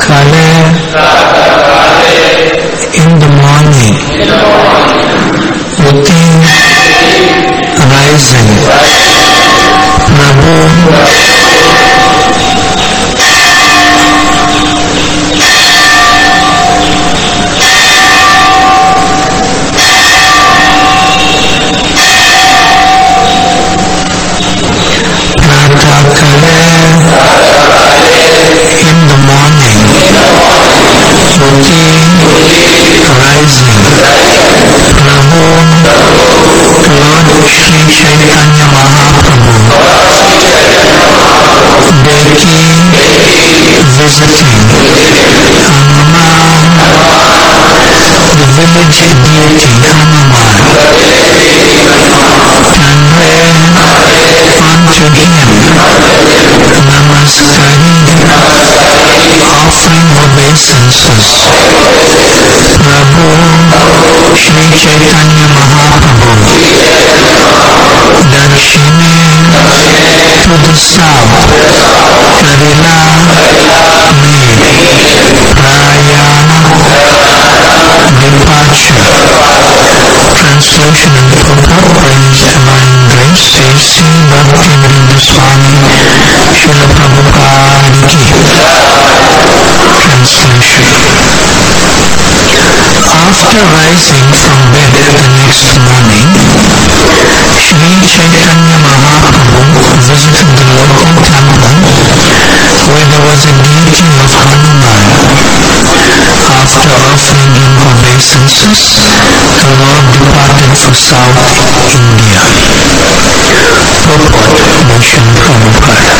Kale, in the morning, within rising, Prabhu in the morning, rising, Prabhu, Lord Shri Chaitanya Mahaprabhu, Devaki visiting Hanuman, the village deity Hanuman, and ran unto him, namaskaring, offering obeisances. Prabhu Shri Chaitanya Mahaprabhu, Dakshine to the south, Karila made Prayana, departure. Translation and purport praised divine grace, C.C. Bhaktivedanta Swami, Srila Prabhupada Ki. Translation. After rising from bed the next morning, Shri Chaitanya Mahaprabhu visited the local temple where there was a deity of Hanuman. After offering him obeisances, the Lord departed for South India. Purport by Srila Prabhupada.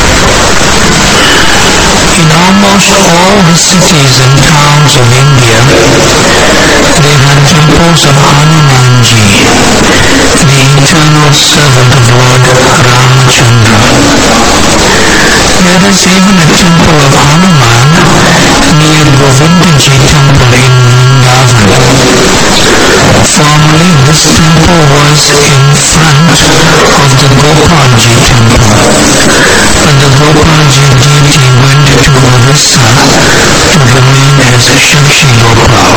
In almost all the cities and towns of India, they had temples of Hanumanji, the eternal servant of Lord Ramachandra. There is even a temple of Hanuman near Govindaji temple in Vrindavan. Formerly this temple was in front of the Gopalji temple, but the Gopalji deity went to Orissa to remain as Shashi Gopal.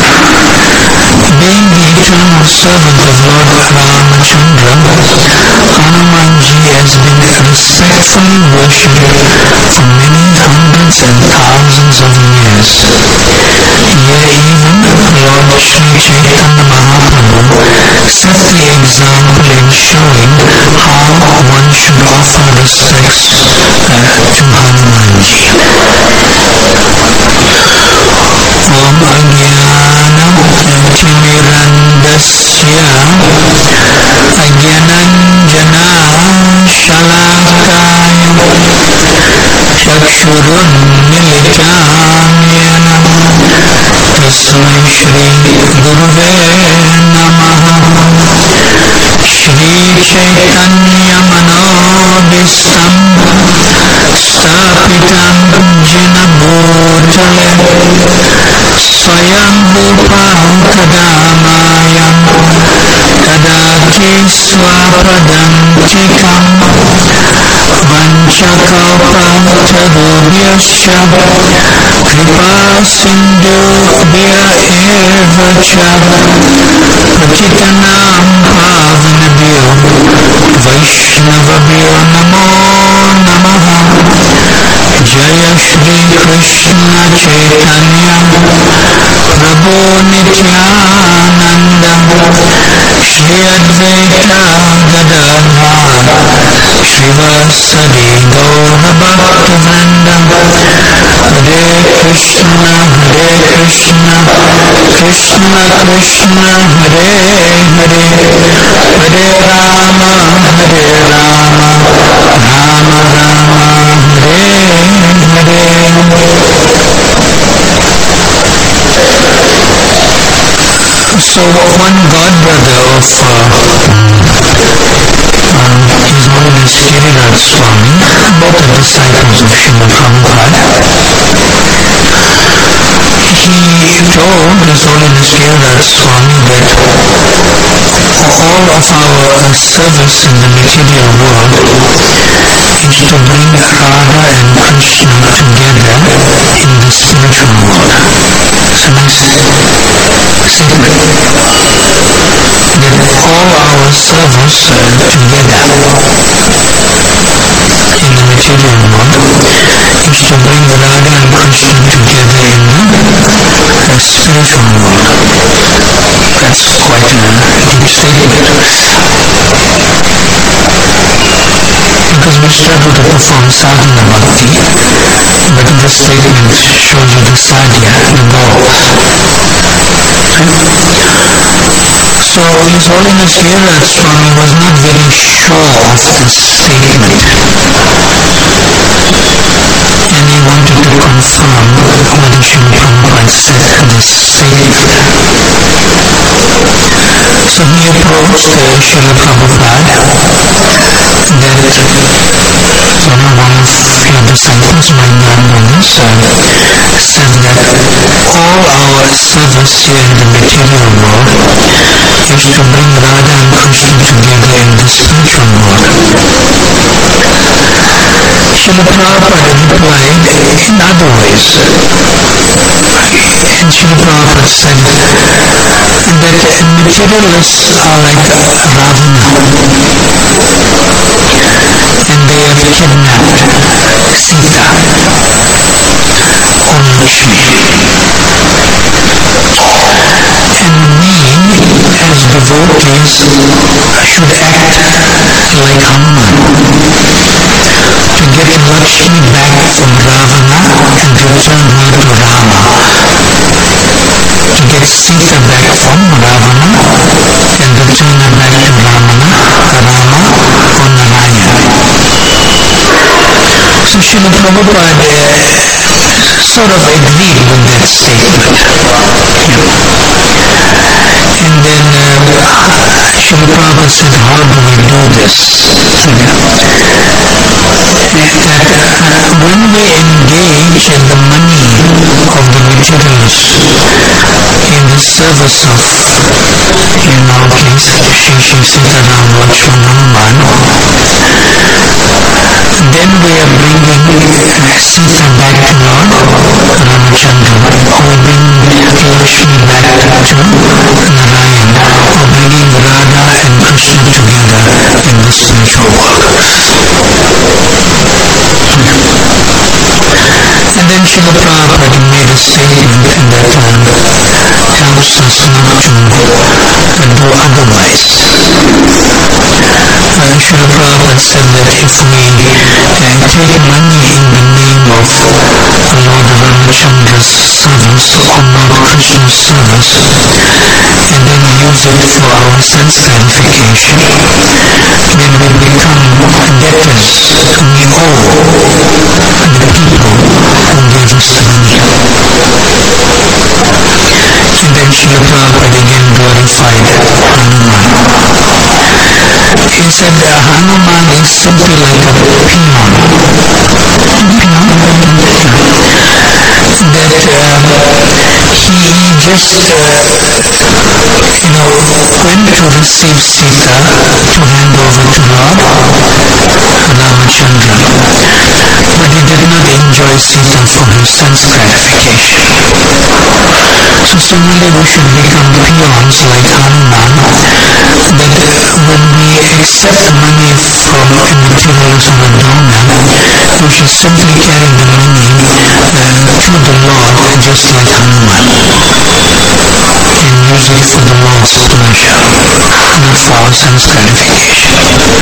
Being the eternal servant of Lord Ramachandra, Hanumanji has been respectfully worshipped for many hundreds and thousands of years. Yet even Lord Shri Chaitanya Mahaprabhu set the example in showing how one should offer respects to Hanumanji. Om Ajnanam Timirandasya Ajnananjana Shalakaya Chakshurunmilitam Yena Tasmai Shri Guruve Namaha. Shri Chaitanya Manobhistam Stapitam Jena Bhutale Swayam Rupa Kadamayam Kadaki Swapadam Tikam Vanchakalpatarubhyascha Kripa Sindhubhya Evacha Patitanam Pavanabhyo Vaishnavabhyo Namo Namaha. Jaya Shri Krishna Chaitanya Prabhu Nityananda Shri Advaita Gadadhar Srivasadi Gaura Bhaktivinoda. Hare Krishna Krishna Krishna Hare Hare, Hare Rama Rama Rama Hare Hare. So one godbrother of His Holiness Giriraj Swami, both are disciples of Srila Prabhupada, he told His Holiness Giriraj Swami that all of our service in the material world is to bring Radha and Krishna together in the spiritual statement that all our service together in the material world is to bring Radha and Krishna together in the spiritual world. That's quite a deep statement. Because we struggle to perform sadhana bhakti, but this statement shows you the sadhya, the goal. So His Holiness Giriraj Swami was not very sure of this statement, and he wanted to confirm whether Srila Prabhupada said this statement. So he approached Srila Prabhupada that one of your disciples, Mayananda, said that all our service here in the material world is to bring Radha and Krishna together in the spiritual world. Srila Prabhupada replied in other ways. And Srila Prabhupada said that materialists are like Ravana, and they have kidnapped Sita or Lakshmi. And we, as devotees, should act like Hanuman to get Lakshmi back from Ravana and return her to Rama, to get Sita back from Ravana and return her back to Rama or Narayana. So Srila Prabhupada sort of agreed with that statement. And then Srila Prabhupada said, how do we do this? That when we engage in the money of the materialists in the service of, in our case, Shri Sita Ram Lakshman Hanuman, then we are bringing Sita back to Lord Ramachandra, or bringing Lakshmi back to Narayana, or bringing Radha and Krishna together in the spiritual world. And then Srila Prabhupada made a statement that helps us not to do otherwise. Srila Prabhupada said that if we take money in the name of Lord Ramachandra's service or Lord Krishna's service and then use it for our sense gratification, then we become debtors. We owe the people who gave us the money. And then Srila Prabhupada again glorified Hanuman. He said Hanuman is simply like a peon. That he just went to receive Sita to hand over to Lord Ramachandra, but he did not enjoy Sita for his sense gratification. So similarly we should become peons like Hanuman, that when we accept money from a materialist or a donor, we should simply carry the money to the Lord just like Hanuman, and use it for the Lord's pleasure, not for our sense gratification.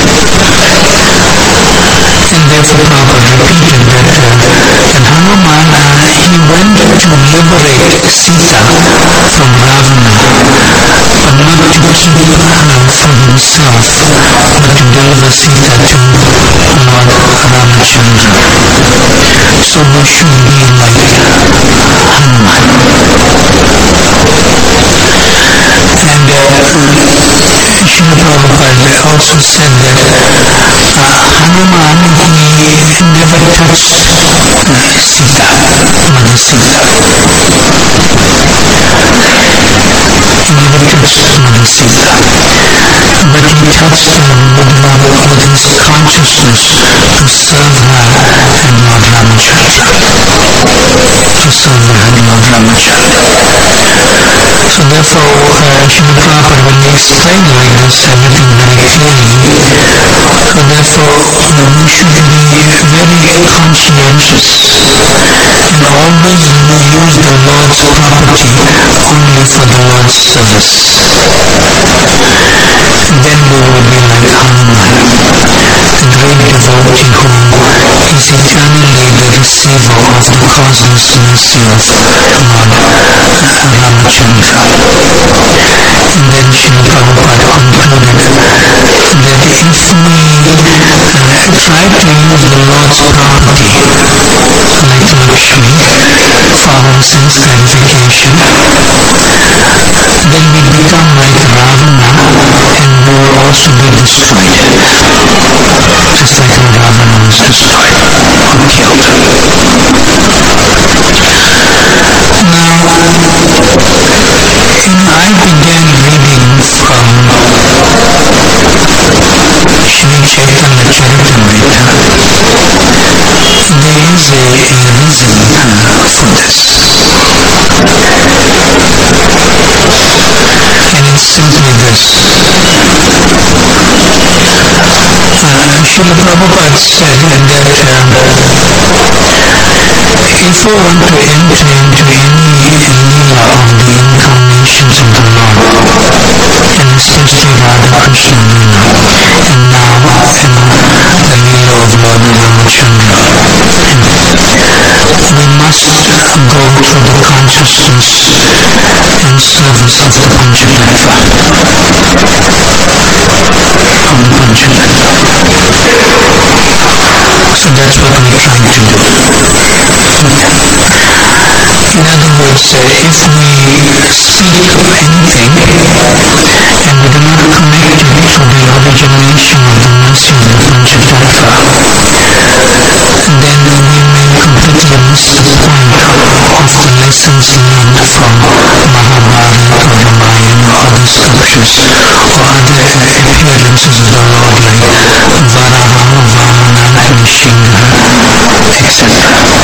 And therefore Prabhupada repeated that Hanuman, he went to liberate Sita from Ravana, but not to keep her for himself, but to deliver Sita to Lord Ramachandra. So we should be like Hanuman. And Srila Prabhupada also said that Hanuman, he never touched Sita, Mother Sita. He never touched Mother Sita, but he touched her with his consciousness to serve her and Lord Ramachandra. To serve her and Lord Ramachandra. So therefore, Srila Prabhupada, when he explained like this, everything very clearly, so therefore we should be very conscientious and always use the Lord's property only for the Lord's service. Then we will be like Hanuman, the great devotee who is eternally the receiver of the causeless mercy of Lord Ramachandra. And then Srila Prabhupada concluded that if we try to use the Lord's property like Lakshmi for our sense gratification, then we become like Ravana and we will also be destroyed, just like how Ravana was destroyed or killed. Now, I began reading from Sri Chaitanya Charitamrita. There is a reason for this. And it's simply this. Srila Prabhupada said that if we want to enter into any leela of the incarnations of the Lord, and especially Radha Krishna Leela, and now the leela of Lord Ramachandra, we must go through the consciousness and service of the Panchatattva. So that's what we're trying to do. In other words, if we seek anything and we do not connect it to the origination of the mercy of the Panchatattva, then we may completely miss the point of the lessons learned from Mahabharata or Ramayana or other scriptures or other appearances of the Lord like Varaha, Vamana, Nrsimha, etc.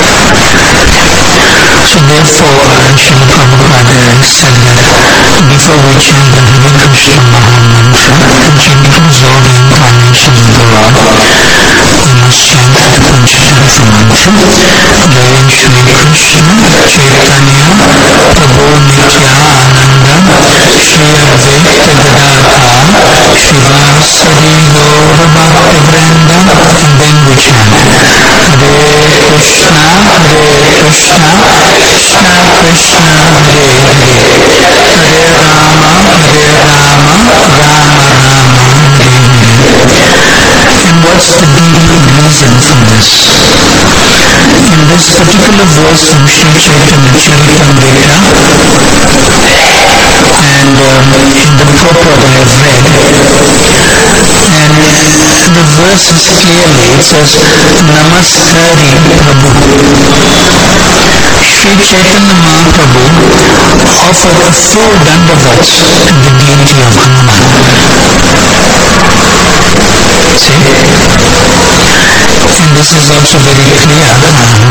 So therefore, Srila Prabhupada said that before we chant the Hare Krishna Maha Mantra, continues all the incarnations of the Lord, we must chant the Panchatattva Mantra, wherein Shri Krishna, Chaitanya, Prabhu Nityananda, Shri Advaita Gadadhar, Shivasari Gaura Bhakta Vrinda, and then we chant Hare Krishna, Hare Krishna, Krishna Krishna, Hare Hare, Hare Rama, Hare Rama, Rama Rama, Hare Hare. And what's the deep reason for this? In this particular verse from Sri Chaitanya Charitamrita, and in the purport I have read, and the verse is clearly, it says, Namaskari Prabhu. Sri Chaitanya Mahaprabhu offered 4 dandavats to the deity of Hanuman. See? And this is also very clear in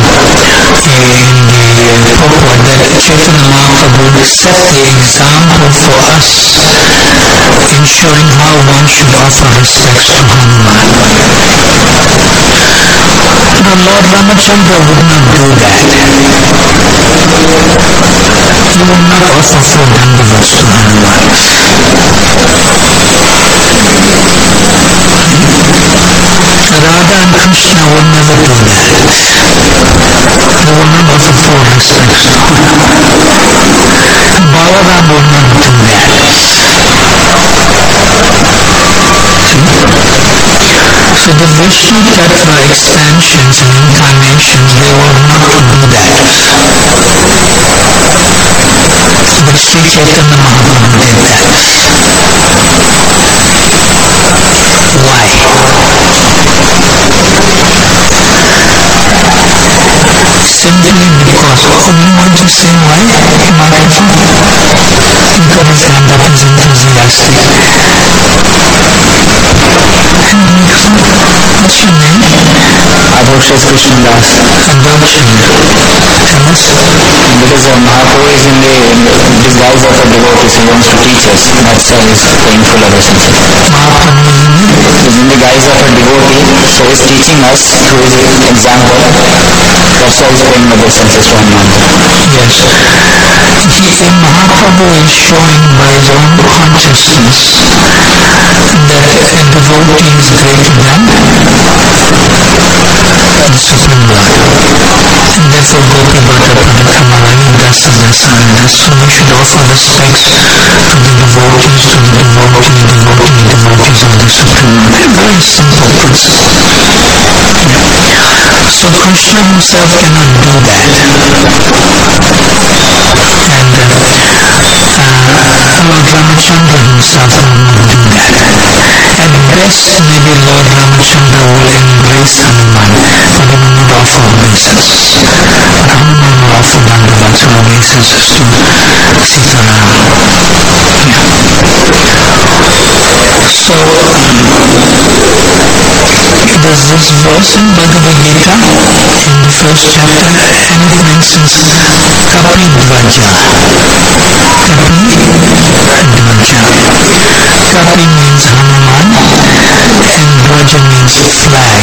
the purport that Chaitanya Mahaprabhu set the example for us in showing how one should offer respects to Hanuman. Now Lord Ramachandra would not do that. He would not offer 4 dandavats to Hanuman. Radha and Krishna would never do that. They will not offer 4 respects to Hanuman. Balaram would not do that. So the Vishnu Tattva expansions and incarnations, they will not do that. But Sri Chaitanya Mahaprabhu did that. Why? Simply because, you want to say why, Mataji? Because his hand up is enthusiastic. And what's your name? Adhoksha is Krishna Das. Adhoksha. Because Mahaprabhu is in the disguise of a devotee, so he wants to teach us. That's why he's paying full obeisance. Mahaprabhu is in the guise of a devotee, so he's teaching us through his example. That's why he's paying obeisances to Hanuman. Yes. Mahaprabhu is showing by his own consciousness that a devotee is greater than the Supreme Lord. And therefore Gopi Bhatta Padakamala Dasa Dasa and Dasa. So we should offer respects to the devotees, devotees of the Supreme Lord. A very simple principle. So Krishna himself cannot do that. And Lord Ramachandra himself will not do that. At best, maybe Lord Ramachandra will embrace Hanuman, but he will not offer obeisance. But Hanuman will offer Dandavats or obeisances to Sitaram. So, there's this verse in Bhagavad Gita in the first chapter, and it mentions Kapi Dvaja. Kapi means Hanuman, and Dvaja means flag.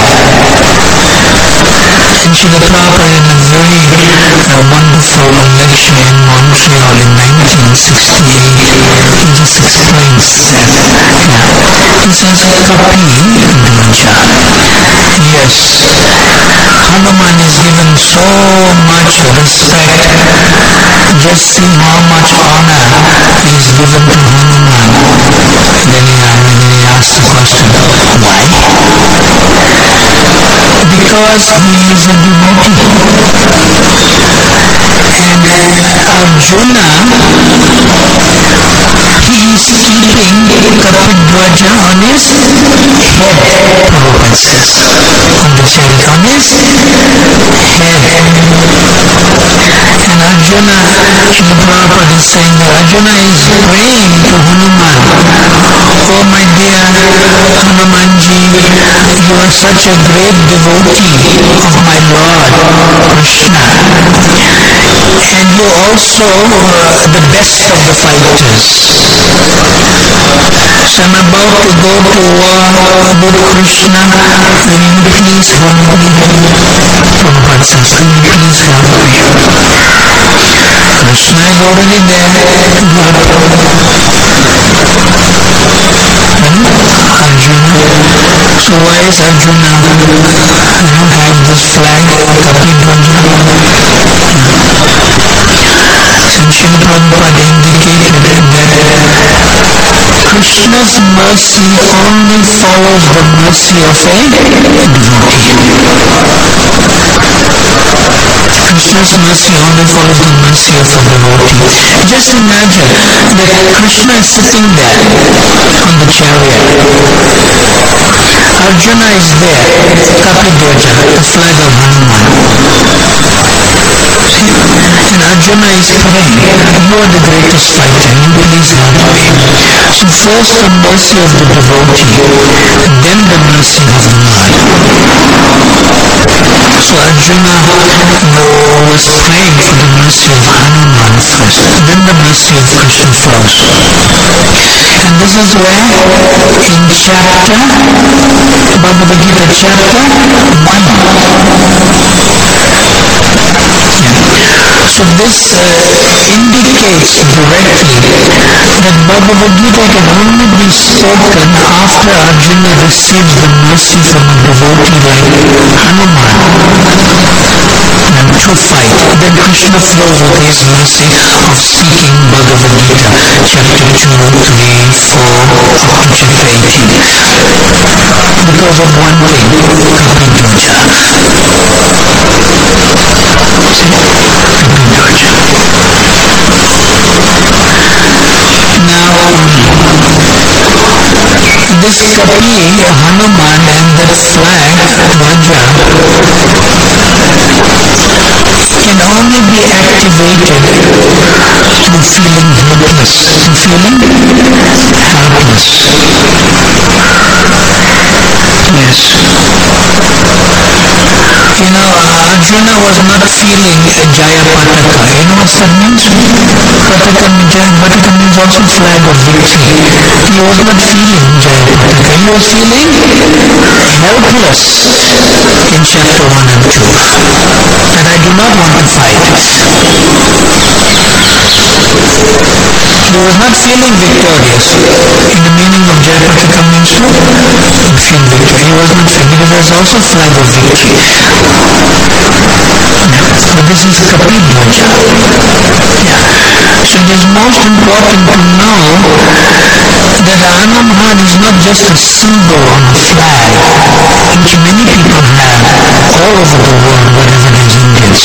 And Srila Prabhupada in a very wonderful lecture in Montreal in 1968, he just explains that. He says, Kapi Dvaja. Yes, Hanuman is given so much respect. Just see how much honor is given to Hanuman. Then he asks the question, why? Because he is a devotee. And Arjuna, he is keeping Kapidvaja on his head, Prabhupada says, on the chariot, on his head. And Arjuna, Srila Prabhupada is saying that Arjuna is praying to Hanuman, oh my dear Hanumanji, you are such a great devotee of my Lord Krishna, and you also the best of the fighters. So I'm about to go to war with Krishna. Will you please help me? Prabhupada says, will you please help me? Krishna is already there. Arjuna. So why is Arjuna have this flag, Kapidvaja? Since Srila Prabhupada indicated that Krishna's mercy only follows the mercy of a devotee. Krishna's mercy only follows the mercy of a devotee. Just imagine that Krishna is sitting there on the chariot. Arjuna is there, Kapidvaja, the flag of Hanuman. And Arjuna is praying, you are the greatest fighter, you please help me. So first the mercy of the devotee, then the mercy of the Lord. So Arjuna was praying for the mercy of Hanuman first, then the mercy of Krishna flows. And this is where in chapter, Bhagavad Gita chapter 1. So this indicates directly that Bhagavad Gita can only be spoken after Arjuna receives the mercy from a devotee like Hanuman and to fight. Then Krishna flows with his mercy of speaking Bhagavad Gita, chapter 2, 3, 4, up to chapter 18. Because of one thing, Kapidvaja. Now, this Kapi, Hanuman, and that flag, Dvaja, can only be activated through feeling helpless. Yes. Arjuna was not feeling Jaya Pataka. You know what that means? Pataka means also flag of victory. He was not feeling Jaya Pataka. He was feeling helpless in chapter 1 and 2. And I do not want to fight. He was not feeling victorious. In the meaning of Jaya Pataka means to feel victory. He was not feeling, because there is also flag of victory. But this is Kapi Dvaja. So it is most important to know that Hanuman is not just a symbol on a flag, which many people have all over the world, wherever there is Indians.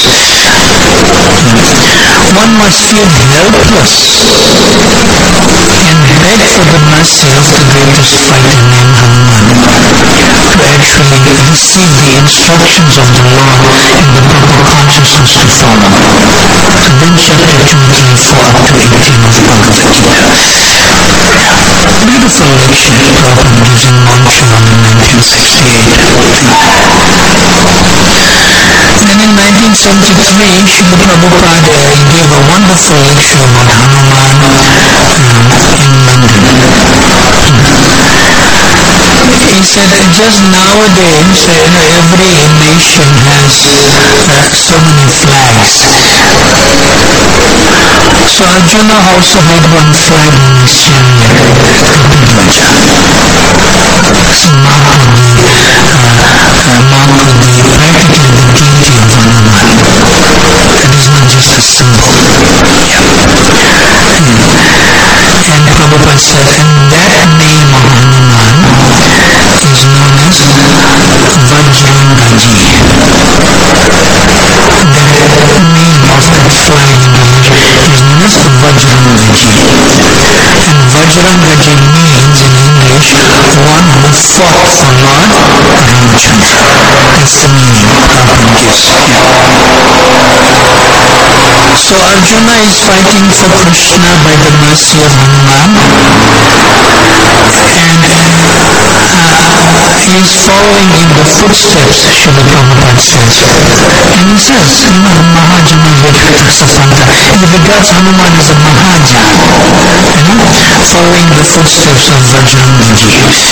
One must feel helpless and beg for the mercy of the greatest fighter named Hanuman to actually receive the instructions of the Lord in the proper consciousness to follow. And then chapter 2, 3, 4 up to 18 of Bhagavad Gita. Beautiful lecture Prabhupada gives in Montreal in 1968. Then in 1973, Srila Prabhupada gave a wonderful lecture about Hanuman in London. He said that just nowadays every nation has so many flags. So Arjuna also had one flag in his chariot, Kapidvaja. So mark of the practically the deity of Hanuman. It is not just a symbol. And Prabhupada said, and that name of Hanuman is known as Vajrangaji. The name of that flag in religion is known as Vajrangaji. And Vajrangaji means in English, one who fought for Lord Ramchandra. That's the meaning Prabhupada gives. So Arjuna is fighting for Krishna by the mercy of Hanuman, and he is following in the footsteps, Srila Prabhupada says. And he says, Mahajana Vedanta Safanta. He regards Hanuman as a Mahajan, following the footsteps of Vajrangaji.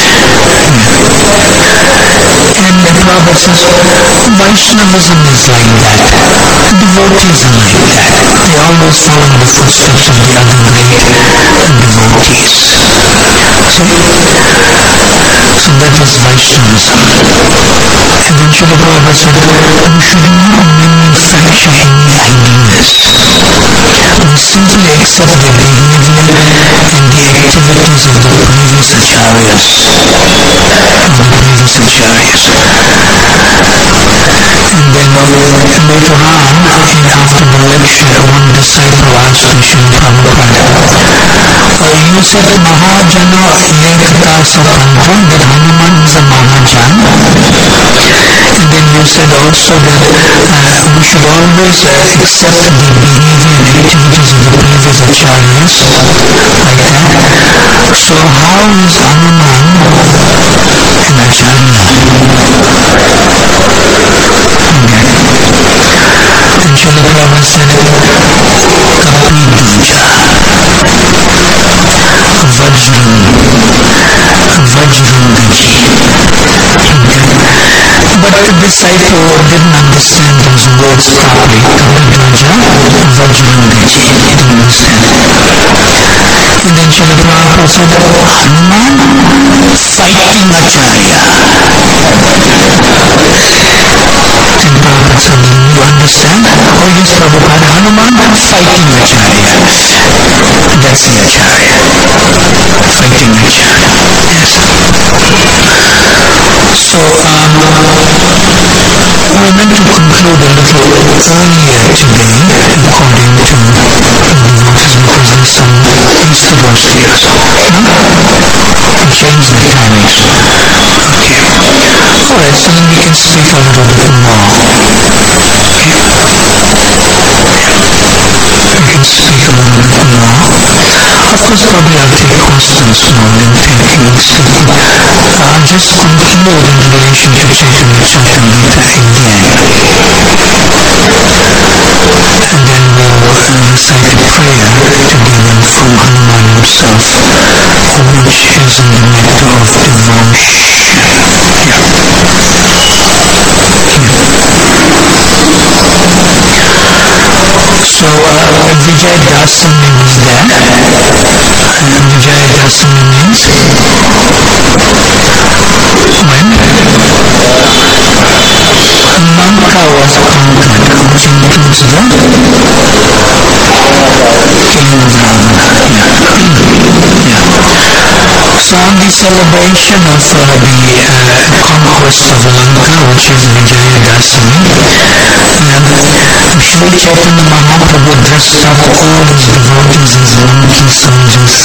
And the Prabhupada says, Vaishnavism is like that. Devotees are like that. They always follow the footsteps of the other great devotees. So that is Vaishnavism. And then Srila Prabhupada said, we should not manufacture any ideas. We simply accept the behavior and the activities of the previous acharyas. And then later on, after the lecture, one disciple asked Srila Prabhupada, you said Mahajana Ekata Sapanta, that Hanuman is a Mahajan. And then you said also that we should always accept the behavior and activities of the previous acharyas, like that. So how is Hanuman an acharya? And Srila Prabhupada said, Kapidvaja, Vajrangaji. But the disciple didn't understand those words properly. Kapidvaja, Vajrangaji. He didn't understand. And then Srila Prabhupada said, Hanuman, fighting acharya. And Prabhupada said, you understand? Oh yes, Prabhupada, Hanuman, fighting acharya. That's the acharya. Fighting acharya. Yes. So, we meant to conclude a little earlier today, according to the devotees, because there's some festivals here. We changed the timings. Okay. Alright, so then we can speak a little bit more. We can speak a little bit more. Of course, course, probably I'll take questions now and I'll just conclude in relation to Chaitanya Charitamrita again. And then we'll recite a prayer together from Hanuman himself, which is in the matter of devotion. So Vijay Dasami was there, and Vijay Dasami means when Lanka was conquered, which includes the killing of Ravana. So on the celebration of the conquest of Lanka, which is Vijaya Dasami, Sri Chaitanya Mahaprabhu dressed up all his devotees as monkey soldiers.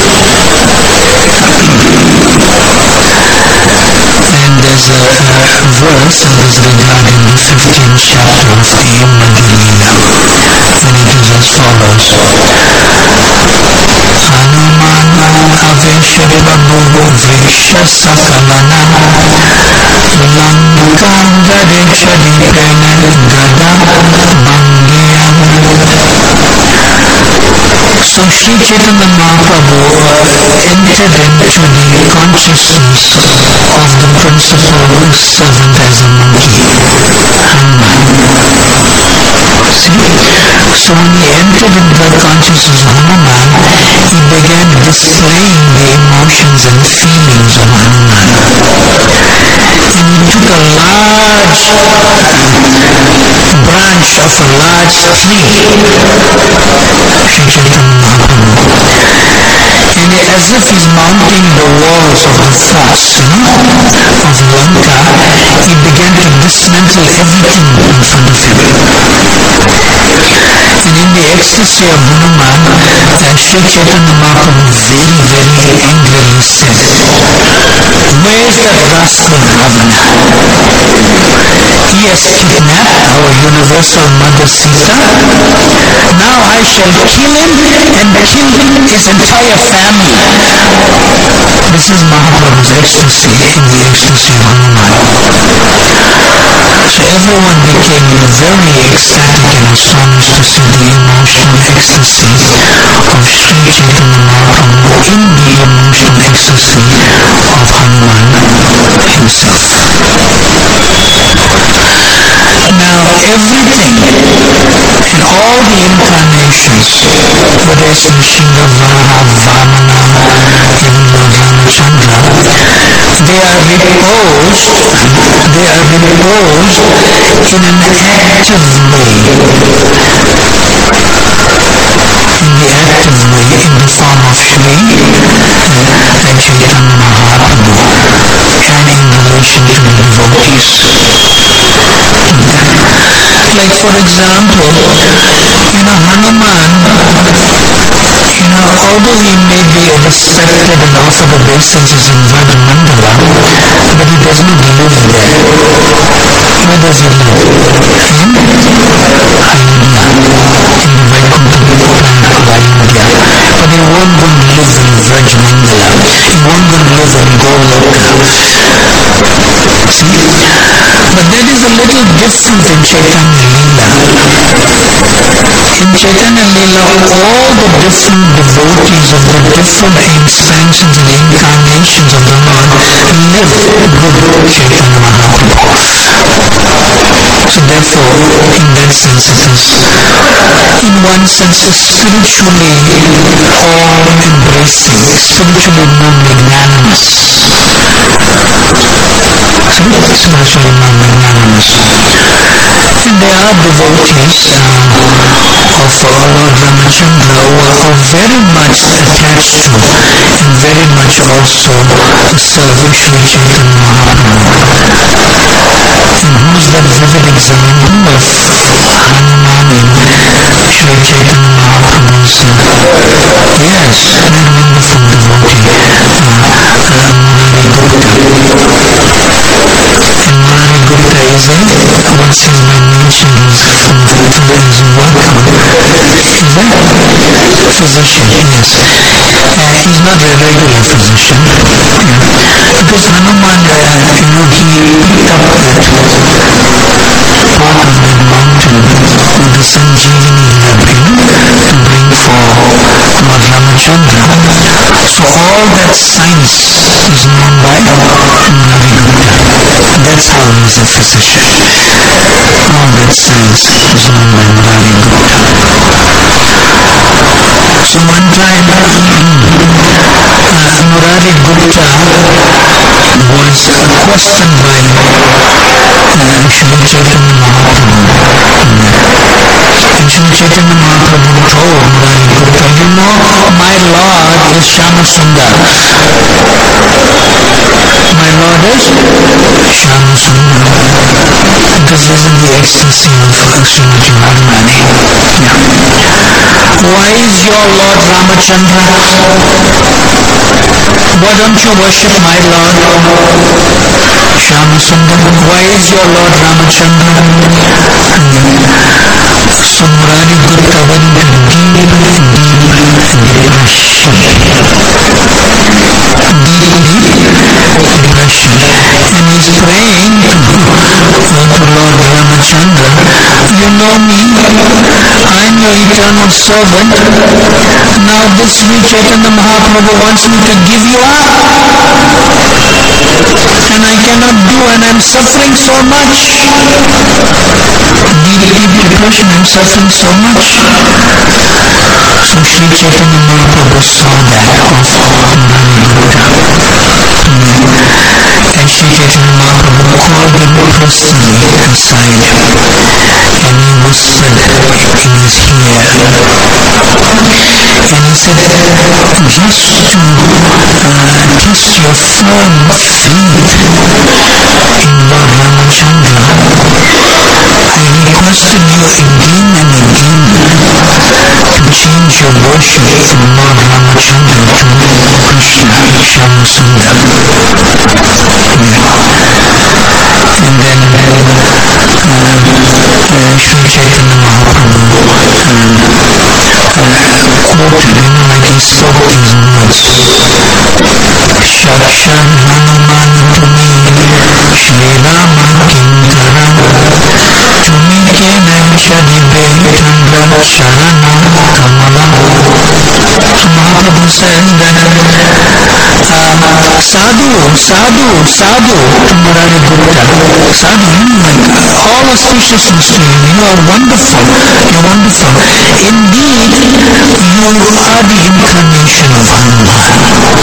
And there's a verse in this regard in the 15th chapter of the Madhya Leela, and it is as follows. Hanumana avesharivabu vriksha sakalana lankandare charipena gada bangiyam. So Sri Chaitanya Mahaprabhu entered into the consciousness of the principal servant as a monkey, Hanuman. So when he entered into the consciousness of Hanuman, he began displaying the emotions and feelings of Hanuman. And he took a large branch of a large tree, Sri Chaitanya Mahaprabhu, and as if he's mounting the walls of the forts of Lanka, he began to dismantle everything in front of him. And in the ecstasy of Hanuman, Sri Chaitanya Mahaprabhu very, very angrily said, "Where is that rascal Ravana? He has kidnapped our universal mother Sita. Now I shall kill him and kill his entire family." This is Mahaprabhu's ecstasy in the ecstasy of Hanuman. So everyone became very ecstatic and astonished to see the emotional ecstasy of Sri Chaitanya Mahaprabhu in the emotional ecstasy of Hanuman himself. Now everything in all the incarnations, whether it's Nrsimha, Varaha, Vamana, even Lord Ramachandra, they are reposed in an active way. In the form of Shri Chaitanya Mahaprabhu and in relation to the devotees. Like for example, Hanuman, although he may be respected and offered obeisances in Vrajamandala, but he does not live there. Where does he live? In Ayodhya, in the Vaikuntha planet of Ayodhya. But he won't go and live in Vrajamandala. He won't go and live in Goloka. See? But there is a little difference in Chaitanya Leela. In Chaitanya Leela, all the different devotees of the different expansions and incarnations of the Lord live with Chaitanya Mahaprabhu. So therefore, in that sense, it is, in one sense, spiritually all-embracing, spiritually more magnanimous. Spiritually more magnanimous. And there are devotees of Lord Ramachandra who are very much attached to and very much also serve Sri Chaitanya Mahaprabhu. And who's that vivid example of Hanuman in Sri Chaitanya Mahaprabhu's yes, that wonderful devotee, Murari Gupta. And Murari Gupta is what's his name mentioned from his work, is that physician, yes. He's not a regular physician, because Hanuman, he picked up that part of that mountain with the Sanjeevani bring for Lord Ramachandra. So all that science is known by Murari Gupta. That's how he is a physician. All that science is known by Murari Gupta. So one time Murari Gupta was questioned by Sri Chaitanya Mahaprabhu. And Sri Chaitanya Mahaprabhu told Murari Gupta, you know, my Lord is Shama Sundar. My Lord is Shama Sundar. This is in the ecstasy of Srimati Radharani. Why is your Lord Ramachandra? Why don't you worship my Lord Shama Sundar? Why is your Lord Ramachandra? So Murari Gupta went into deep depression. And he's praying to Lord Ramachandra, you know me, I'm your eternal servant. Now this Sri Chaitanya Mahaprabhu wants me to give you up. And I cannot do, and I'm suffering so much. Deep depression, I'm suffering so much. So Sri Chaitanya Mahaprabhu saw that of Murari Gupta. And Sri Chaitanya Mahaprabhu called him personally aside, and he whispered in his ear, and he said, just to test your firm faith in Lord Ramachandra, I requested you again and again to change your worship from Lord Ramachandra to Krishna, Shama Sundar. And then Sri Chaitanya Mahaprabhu quoted him like he spoke these words. Shakshan Hanuman Tumi Shri Rama Kinkara Tumi Kenancha Dibe Chandra Sharana Kamala. So Mahaprabhu says that sadhu to Murari Gupta. Sadhu, like all auspiciousness to you. You are wonderful. You're wonderful. Indeed, you are the incarnation of Hanuman.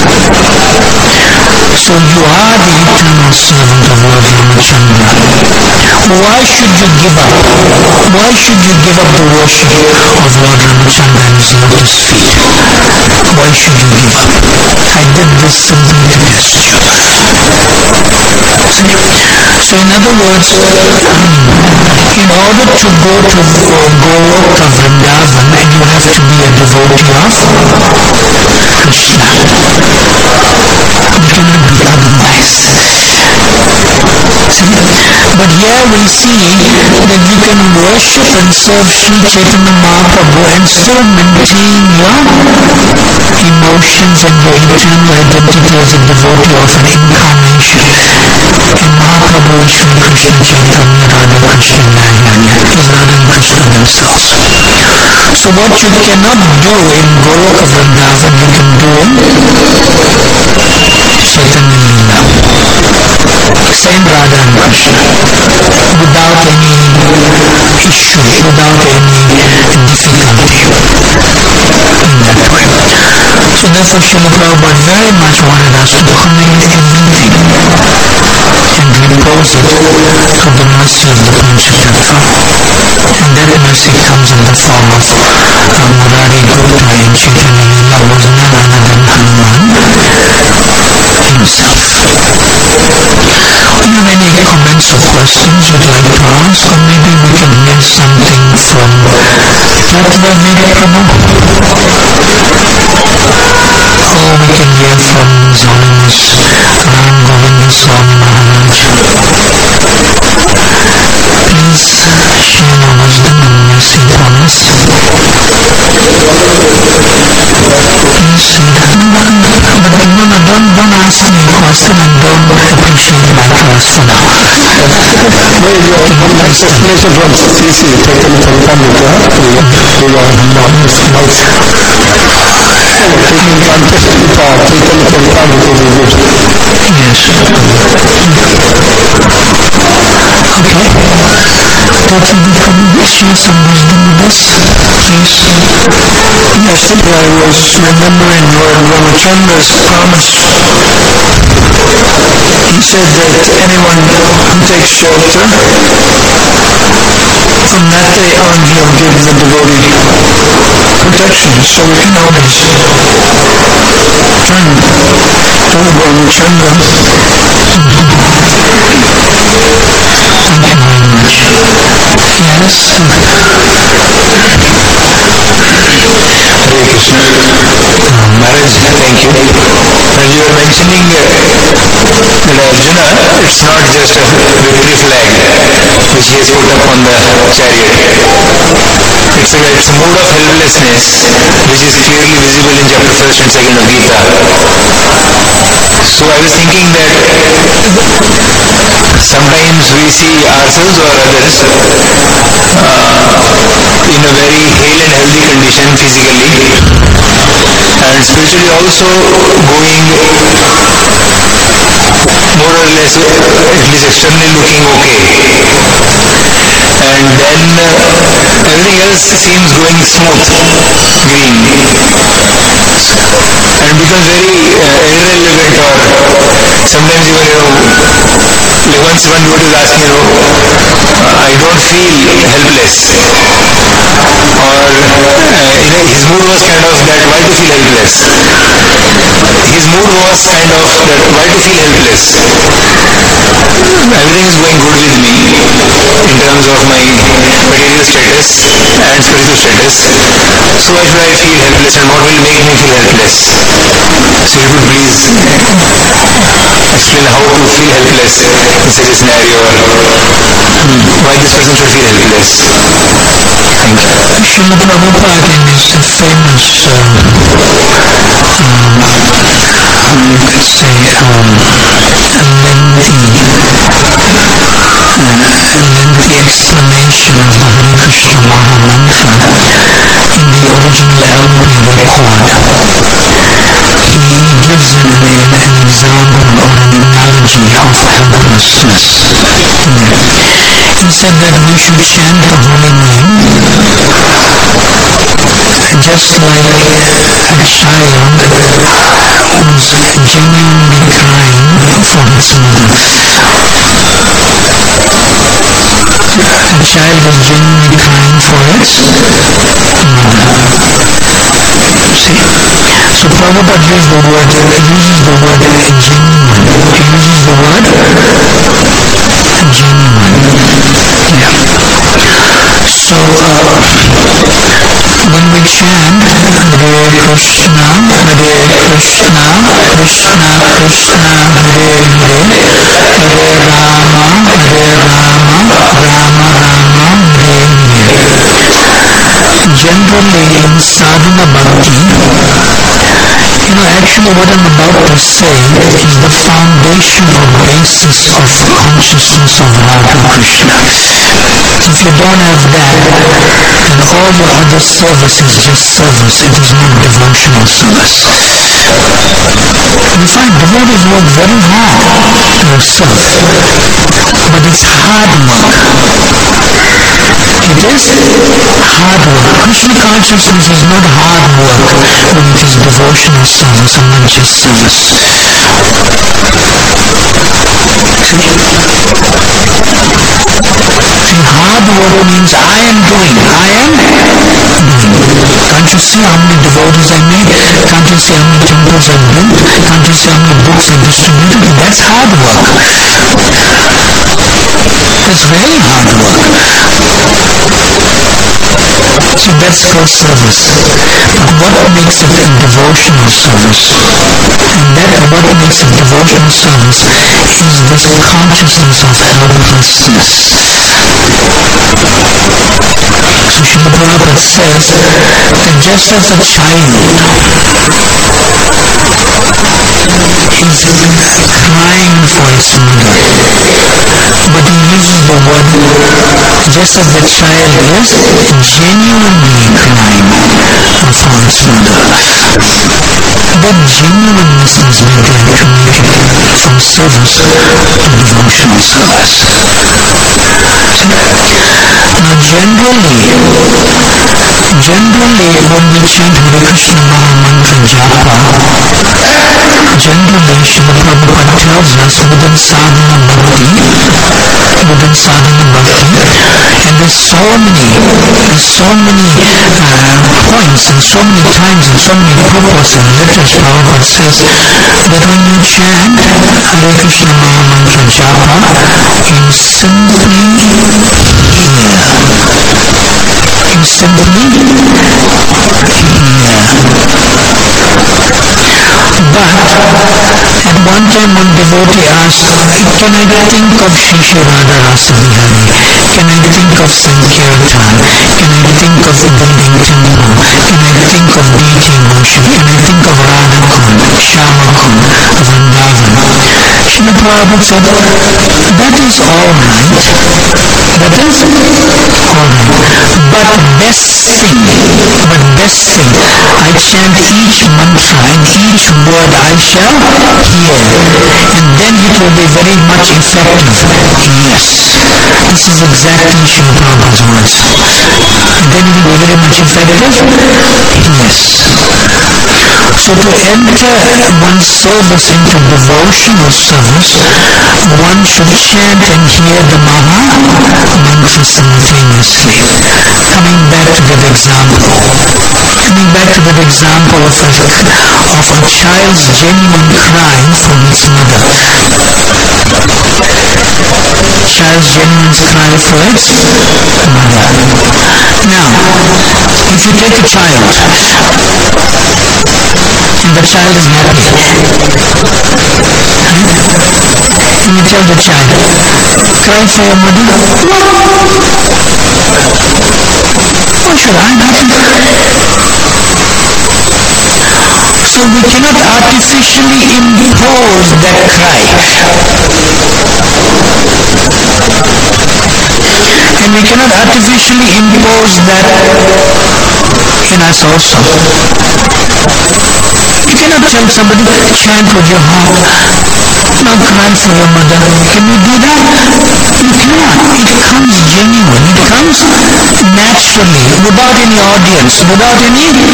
So you are the eternal servant of Lord Ramachandra. Why should you give up? Why should you give up the worship of Lord Ramachandra and his lotus feet? Why should you give up? I did this simply to test you. So in other words, in order to go to Goloka Vrindavan, you have to be a devotee of Krishna. You cannot be otherwise. But here we see that you can worship and serve Sri Chaitanya Mahaprabhu and still maintain your emotions and your eternal identity as a devotee of an incarnation. And Mahaprabhu is Sri Krishna Chaitanya, Radha Krishna Nayana, is Radha and Krishna themselves. So what you cannot do in Goloka Vrindavan, you can do in Chaitanya Leela. Same Radha and Krishna, without any issue, without any difficulty in that way. So therefore Srila Prabhupada very much wanted us to connect everything and repose it to the mercy of the Panchatattva. And that mercy comes in the form of Murari Gupta in Chaitanya Leela was none other than Hanuman himself. Do you have any comments or questions you'd like to ask? Or maybe we can hear something from Tattva Vida Prabhu? Or we can hear from His Holiness Ram Govinda Swami Maharaj. Please share your wisdom and mercy upon us. Please say that. next explanation from CC, taken from Pandita, we are not taking contest taken from Pandita. Yes. Okay. Dr. can you share some wisdom with us, please? Yes, I was remembering Lord Ramachandra's promise. He said that anyone who takes shelter, from that day on he'll give the devotee protection, so we can always turn to Ramachandra. Yes. Hare Krishna. Maharaj, thank you. When you were mentioning that Arjuna, it's not just a victory flag which he has put up on the chariot. It's a mood of helplessness which is clearly visible in chapter 1st and 2nd of Gita. So I was thinking that sometimes we see ourselves or others in a very hale and healthy condition physically and spiritually also going more or less, at least externally looking okay, and then everything else seems going smooth, green, and becomes very irrelevant, or sometimes even like once one devotee was asking, I don't feel helpless, or his mood was kind of that, why to feel helpless? His mood was kind of that, why to feel helpless? Everything is going good with me in terms of my material status and spiritual status, so why should I feel helpless, and what will make me feel helpless? So you could please explain how to feel helpless in such a scenario, or why this person should feel helpless. Thank you. Srila Prabhupada in his famous, you could say, lengthy explanation of the Hare Krishna Maha Mantra in the original Elmuri record. He gives an example or an analogy of helplessness. He said that we should chant the holy name just like a child who's genuinely crying for his mother. A child is genuinely crying for its mother. See? So Prabhupada uses the word genuine. He uses the word genuine. Yeah. So when we chant Hare Krishna, Hare Krishna, Krishna Krishna, Hare Hare, Hare Rama, Hare Rama, Rama Rama, Hare Hare. Generally in sadhana bhakti, actually what I'm about to say is the foundation or basis of consciousness of Radha Krishna. If you don't have that, then all your other service is just service. It is not devotional service. You find devotees work very hard to serve, but it's hard work. It is hard work. Krishna consciousness is not hard work when it is devotional service and not just service. See, hard work means I am doing. Can't you see how many devotees I made? Can't you see how many temples I built? Can't you see how many books I distributed? That's hard work. That's very hard work. So that's called service. But what makes it a devotional service? And what makes it devotional service is this consciousness of helplessness. So Srila Prabhupada says that just as a child is crying for its mother, but he uses the word just as the child is genuinely crying for its mother. That genuineness is being communicated from service to devotional service. Now generally when we chant Hare Krishna Maha Mantra Japa, generally Srila Prabhupada tells us within sadhana bhakti, and there's so many points and so many times and so many purports and letters. Prabhupada says that when you chant Hare Krishna Maha Mantra Japa, you simply But at one time one devotee asked, can I think of Shri Shri Radha Rasa Bihari? Can I think of Sankirtan? Can I think of building temple? Can I think of deity worship? Can I think of Radha Kund, Shama Kund, Vrindavan? Srila Prabhupada said, that is all right. But best thing, I chant each mantra and each word I shall hear, and then it will be very much effective. Yes, this is exactly Srila Prabhupada's words. And then it will be very much effective. Yes. So to enter one's service into devotional service, one should chant and hear the Maha Mantra simultaneously. Coming back to that example of a child's genuine cry for its mother. Child's genuine cry for its mother. Now, if you take a child, and the child is happy, and you tell the child, cry for your mother. Why should I not? So we cannot artificially impose that cry. And we cannot artificially impose that in us also. You cannot tell somebody, chant with your heart, now cry for your mother. Can you do that? You cannot. It comes genuine. It comes naturally, without any audience, without any, you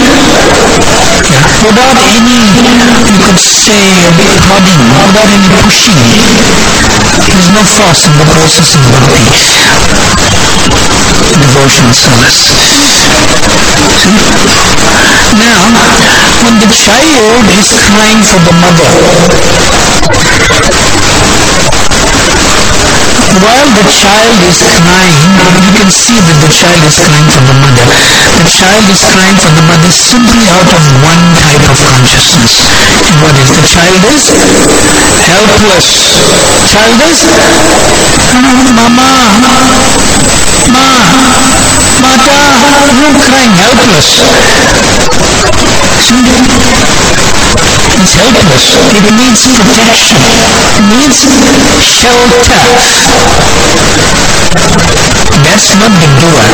could say, prodding, without any pushing. There's no force in the process of bhakti, devotional service. Now, when the child is crying for the mother, while the child is crying, you can see that the child is crying for the mother. The child is crying for the mother simply out of one type of consciousness. And what is? The child is helpless. Child is, Mama, Mata, I'm crying helpless. It's helpless. It needs protection. It needs shelter. That's not the doer.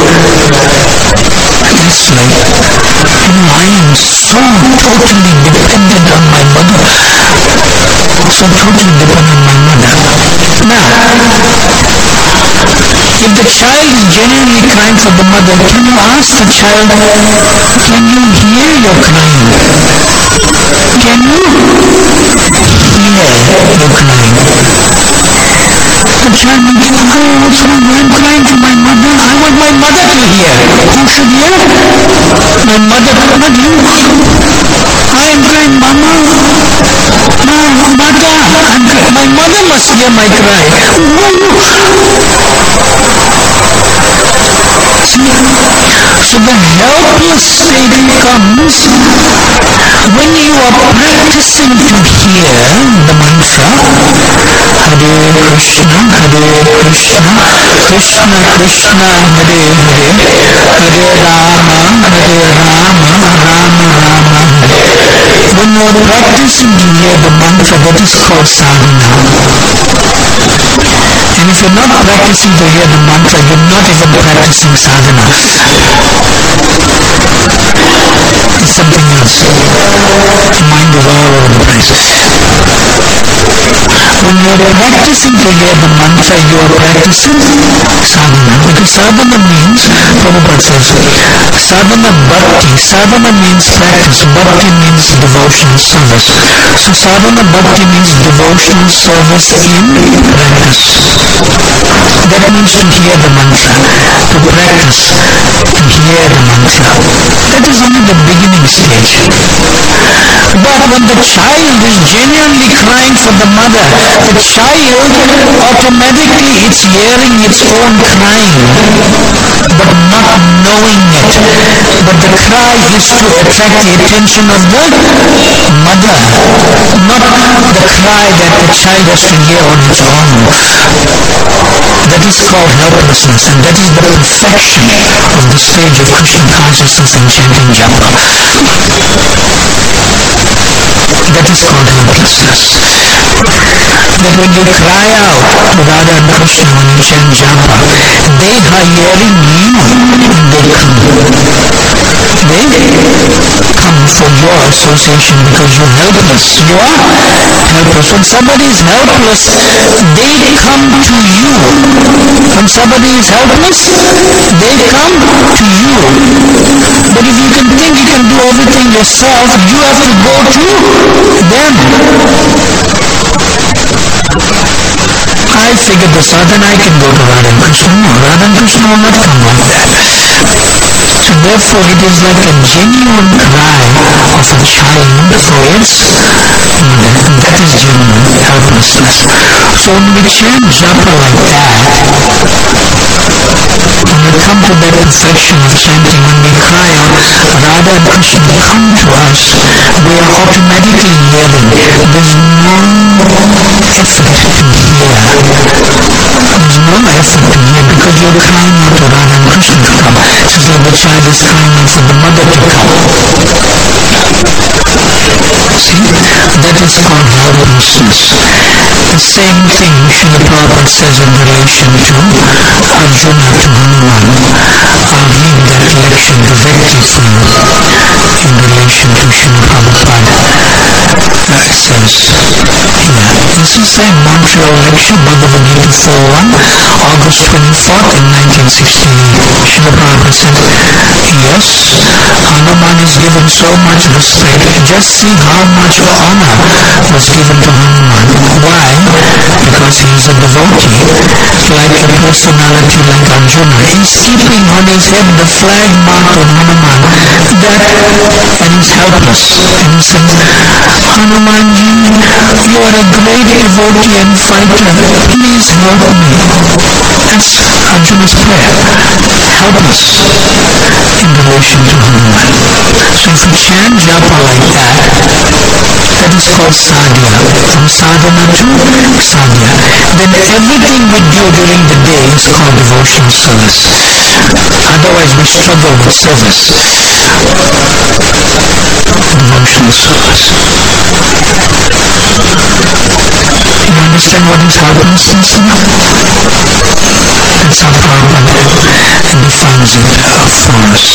It's like, I am so totally dependent on my mother. So totally dependent on my mother. Now, if the child is genuinely crying for the mother, can you ask the child, can you hear your crying? Can you hear your crying? The child will be, what's wrong? I'm crying for my mother. I want my mother to hear. Who should hear? My mother, not you. I am crying, Mama. Mata, my mother must hear my cry. So the helpless state comes when you are practicing to hear the mantra, Hare Krishna, Krishna Krishna, Hare Hare, Hare Rama, Rama Rama, Hare. When you are practicing to hear the mantra, that is called sadhana. And if you're not practicing to hear the mantra, you're not even practicing sadhana. It's something else. Your mind is all over the place. When you're practicing to hear the mantra, you are practicing sadhana. Because sadhana means, Prabhupada says, sadhana bhakti. Sadhana means practice. Bhakti means devotional service. So sadhana bhakti means devotional service in practice. That means to hear the mantra, to practice, to hear the mantra. That is only the beginning stage. But when the child is genuinely crying for the mother, the child automatically is hearing its own crying, but not knowing it. But the cry is to attract the attention of the mother, not the cry that the child has to hear on its own. That is called helplessness, and that is the perfection of the stage of Krishna consciousness and chanting japa. That is called helplessness. That when you cry out to Radha and Krishna when you chant japa, they are hearing you and they come. They come for your association because you're helpless. You are helpless. When somebody is helpless, they come to you. When somebody is helpless, they come to you. But if you can think you can do everything yourself, you have to go to them. I figured the sadhana I can go to Radha and Krishna. No, Radha and Krishna will not come like that. So therefore it is like a genuine cry of a child for its mother. And that is genuine helplessness. So when we chant japa like that, when we come to that perfection of chanting, when we cry out, Radha and Krishna come to us, we are automatically hearing. There's no effort to hear. There's no effort to hear because you're crying out to Radha and Krishna to come. Just like the child is crying out for the mother to come. See, that is called helplessness. The same thing Srila Prabhupada says in relation to Arjuna to Hanuman. I'll read that lecture directly for you in relation to Srila Prabhupada. It says here, this is a Montreal lecture, Bhagavad Gita 4.1, August 24th in 1968. Srila Prabhupada said, yes, Hanuman is given so much respect. Just see how much honor was given to Hanuman. Why? Because he is a devotee, like a personality like Arjuna. He is keeping on his head the flag mark of Hanuman, and he's helpless. And he says, Hanumanji, you are a great devotee and fighter. Please help me. That's Arjuna's prayer. Help us in relation to Hanuman. So if we chant japa like that, that is called sadhya. From sadhana to sadhya. Then everything we do during the day is called devotional service. Otherwise we struggle with service. Devotional service. You understand what is helplessness now? That's how Prabhupada defines it for us.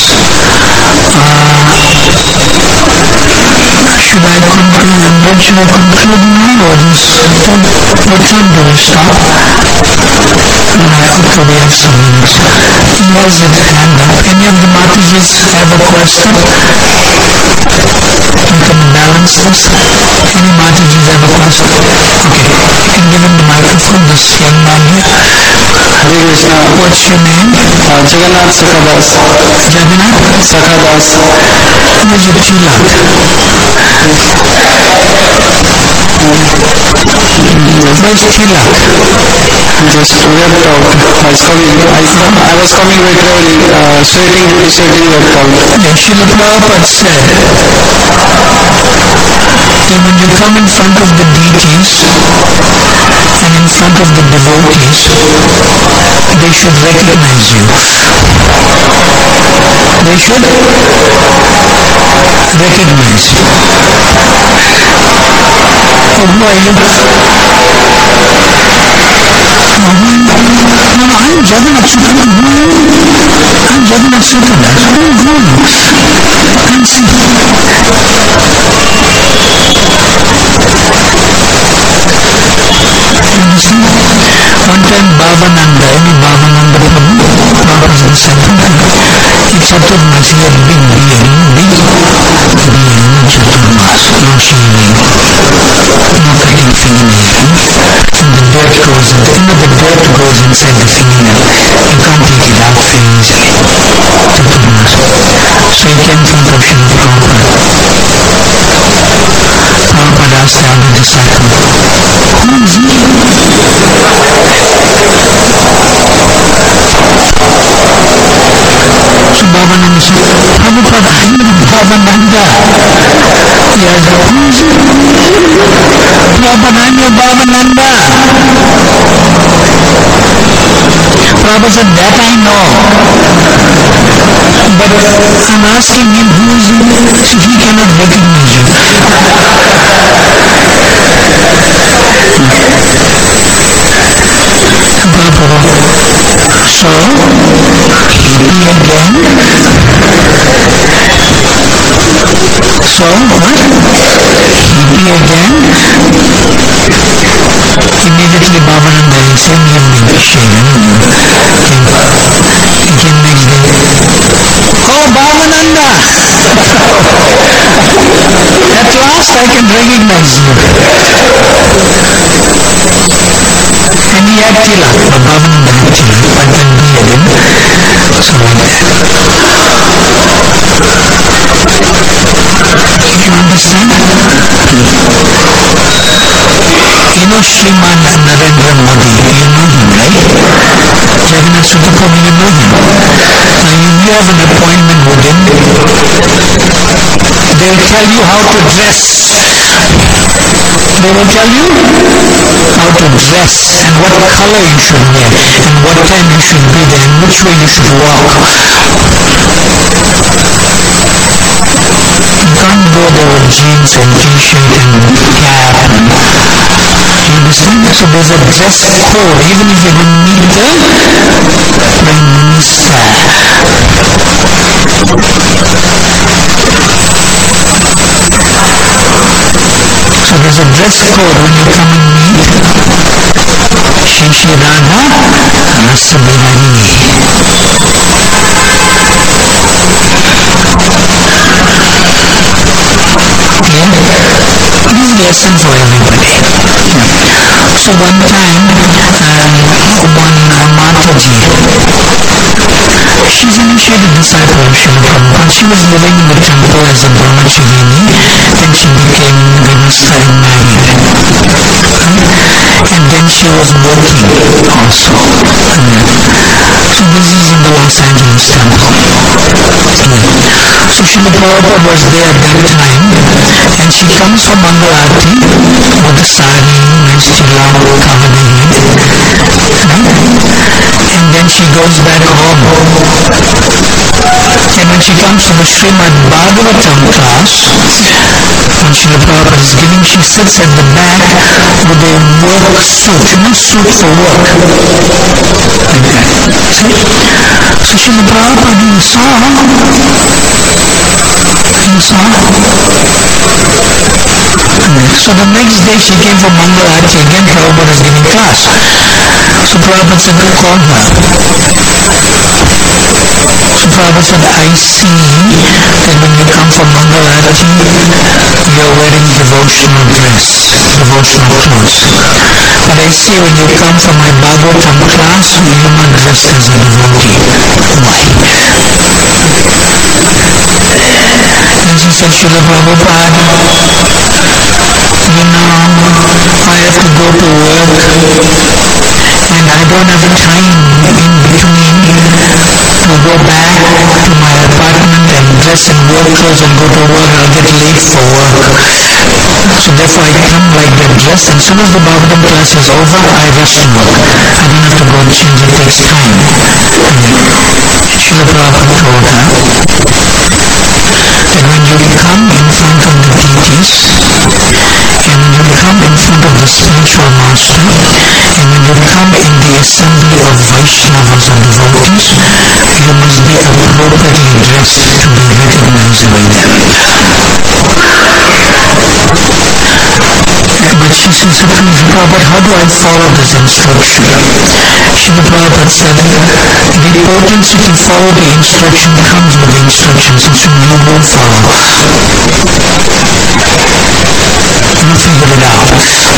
Should I conclude and what should I conclude now or what time do we stop? Okay, we have some minutes. Who has it hand up? Any of the Matajis have a question? You can balance this. Any Matajis have a question? Okay, you can give him the microphone, this young man here. Hare Krishna. What's your name? Jagannath Sakhadas. Jagannath? Sakhadas. Where's your tilak? Where's tilak? Just wept out. I was coming very clearly, sweating, wept out. Srila Prabhupada said, come in front of the deities and in front of the devotees, they should recognize you. They should recognize you. Oh, why? No, I'm Jagannath Sutta. I'm Jagannath Sutta. I'm Sita. One time Bhavananda, Bhavananda was in Saturday. He Chaturmas, he had big being Chaturmas, no shaving, no cutting fingernail. And the dirt goes, the end of the dirt goes inside the fingernail. You can't take it out very easily. Chaturmas. So he came from Prabhupada. Prabhupada asked the other disciple, who is he? So Bhavananda said, Prabhupada, I am Bhavananda. He asked, who is it? Prabhupada, I am your Bhavananda. Prabhupada said, that I know. But I'm asking him who is he, so he cannot recognize you. So, he again. So, what? He again. Immediately Bhavananda is saying him again next day. Oh, Bhavananda! At last I can recognize you. And he had tilak, Bhavananda had tilak, but then he didn't. So like that. You understand? You know Sriman Narendra Modi, you know him, right? Jagannath Sutta Prabhu, you know him. Now you have an appointment with him. They will tell you how to dress. They will tell you how to dress and what color you should wear and what time you should be there and which way you should walk. You can't go there with jeans and t-shirt and cap and you understand? So there's a dress code even if you don't meet the Prime Minister. So there's a dress code when you come and meet Shri Radha Rasa Bihari. This is a lesson for everybody. So one time, one Mataji, she's initiated disciple of Srila Prabhupada. She was living in the temple as a brahmachari, then she became Granastha and married. And then she was working also. So this is in the Los Angeles temple. So Srila Prabhupada was there at that time, and she comes from Mangal Aarti with a sari, nice chilla, covered her head. And then she goes back home. And when she comes to the Srimad Bhagavatam class, when Srila Prabhupada is giving, she sits at the back with a work suit, not suit for work. Like that. See? So Srila Prabhupada, he saw. So the next day she came for Mangal Aarti again, Prabhupada is giving class. So Prabhupada said, call her. So Prabhupada said, I see that when you come for Mangal Aarti, you are wearing devotional dress, devotional clothes. But I see when you come for my Bhagavatam class, you are not dressed as a devotee. Why? And she said, Srila Prabhupada, you know, I have to go to work and I don't have time in between to go back to my apartment and dress in work clothes and go to work. I'll get late for work. So So therefore I come like that dress, and as soon as the Bhagavatam class is over, I rush to work. I don't have to go and change, it takes time. Srila Prabhupada told her that when you come in front of the deities, and when you come in front of the spiritual master, and when you come in the assembly of Vaishnavas or devotees, you must be appropriately dressed to be recognized by them. But she said, Supreme Prabhupada, how do I follow this instruction? Srila Prabhupada said, the potency to follow the instruction comes with the instructions, and so you will follow. You figure it out.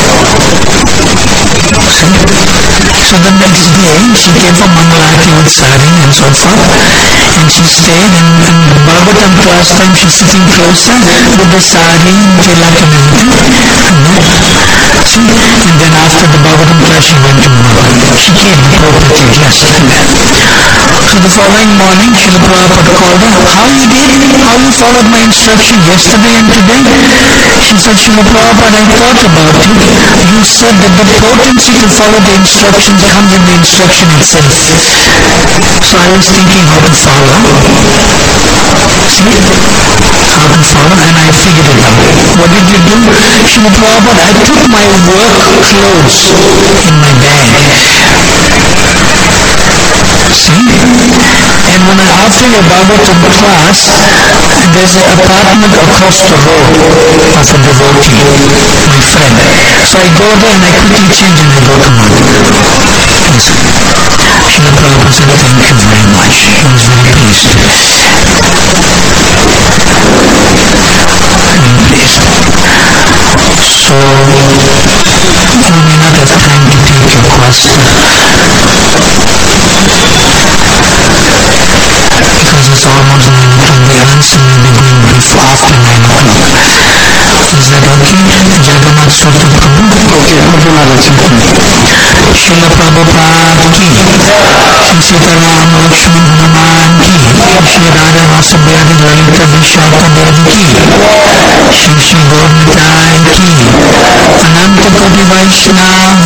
So the next day, she came for Mangalarti with sari and so forth, and she stayed, and Bhagavatam class time, she's sitting closer with the sari, tilak and everything. See, and then after the Bhagavatam class, she went to work. She came appropriately dressed. So the following morning, Srila Prabhupada called her, how you did? How you followed my instruction yesterday and today? She said, Srila Prabhupada, I thought about it. You said that the potency to follow the instructions comes in the instruction itself. So I was thinking how to follow. See? How to follow, and I figured it out. What did you do? Srila Prabhupada, I put my work clothes in my bag. See? And when after your Bhagavatam class, there's an apartment across the road of a devotee, my friend. So I go there and I quickly change and I go to work. Yes. Srila Prabhupada said, thank you very much. He was very pleased. So, we may not have time to take your question. Because it's almost 9 o'clock. The answer will be going brief after 9 o'clock. Is that okay? Jagannath Sutra Prabhu? Okay, Srila Prabhupada ki, Shri Sitaram Lakshman Hanuman ki, Shri Radha Rasa Bhyadi Lalita Vishaka Devi ki, Shri Shri Gaur Nitai ki, Ananta Koti Vaishnava